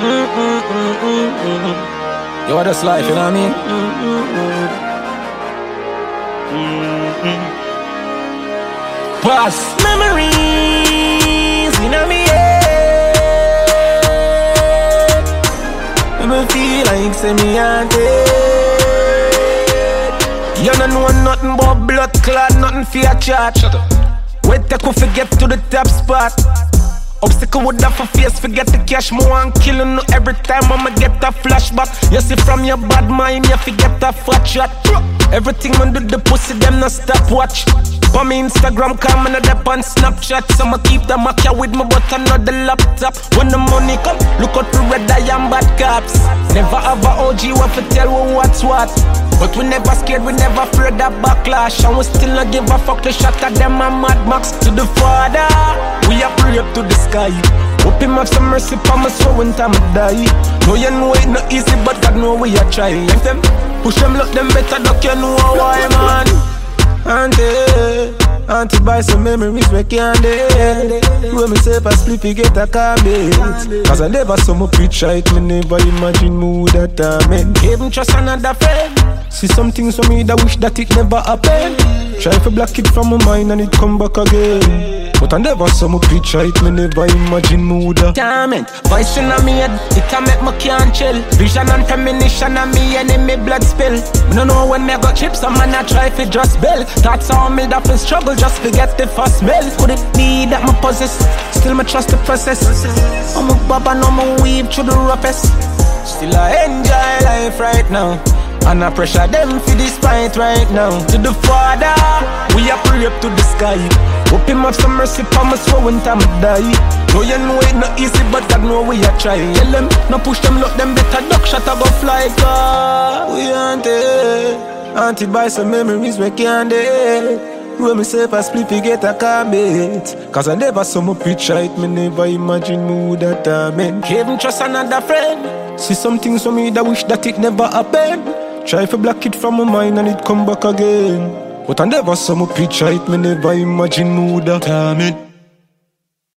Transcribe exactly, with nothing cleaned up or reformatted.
Mm-mm-mm-mm-mm. Yo, that's life, you know what I mean? Mm-mm. Past memories, you know me, yeah. Me feel like say me a dead. You don't know nothing but blood clot, nothing for your chat. Shut up. Wait till we forget to the top spot. Obstacle would have a face, forget the cash. More and killing no every time I'ma get a flashback. You see from your bad mind, you forget a fat shot. Everything man do the pussy, them no stop watch. On me Instagram, come and up on Snapchat. So I'ma keep the Mac with me, but I know the laptop. When the money come, look out for red eye and bad cops. Never have a O G what to tell we what's what. But we never scared, we never afraid of backlash. And we still not give a fuck the shot at them and Mad Max. To the Father, we are pray up to the sky. Hope him have some mercy for me so when time I die. No you know it not easy, but God know we are trying. If them push them, look them better, duck you know why, man. Auntie, auntie buy some memories we can't dead. When me say pass sleep, you get a comment. Cause I never saw me preach right, me never imagine me would have torment. Even trust another friend. See some things for me that wish that it never happened. Try to block it from my mind and it come back again. But I never saw me preach right, me never imagine me would have torment. Voice in me head, it can make me can't chill. Vision and premonition and me enemy blood spill. Me no know when me got chips, some man I try to just bill. Thoughts on me that feel struggle, just forget the first bill. Could it be that me possess, still me trust the process. I'm a baba, no me weave through the roughest. Still I enjoy life right now. And I pressure them for this fight right now. To the Father, we are pray up to the sky. Hope him have some mercy for me so when time I die. No you know it not easy, but God know we are trying. Tell them, no push them, look them better duck shot I go fly car. We auntie, auntie buy some memories we can't dead. When me say pass sleep, you get a comment. Cause I never saw me preach right, me never imagine me would have torment. Even trust another friend. See some things for me that wish that it never happened. Try to block it from my mind and it come back again. But I never saw me preach right, me never imagine me would have torment.